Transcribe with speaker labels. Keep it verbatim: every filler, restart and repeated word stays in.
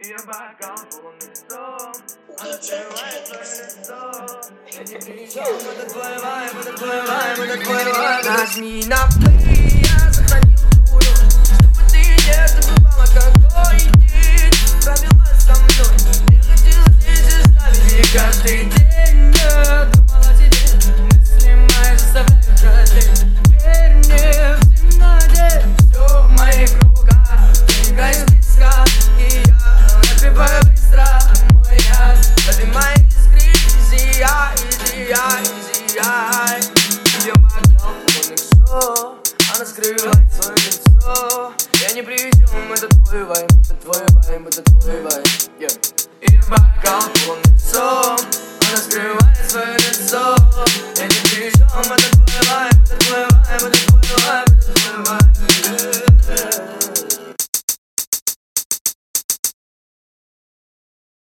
Speaker 1: Ее бокал полный сон, она скрывает свое лицо. Я не приезжал, это твой вайб, это твой вайб, это твой вайб.
Speaker 2: Нажми на плей, я сохранил ту ночь, чтобы ты не забывала, какой день провела со мной. Я хотел здесь оставить, и каждый день я думал о тебе. Мысли мои заставляют жалеть. Верь мне, в темноте все в моих руках. Играй близко, и я напиваю быстро мой яд. Лови мои искры, зияй, зияй, зияй. Ее бокал полный сон, она скрывает свое лицо. Я не привезем, это твой вайб, это твой вайб, это твой вайб, yeah.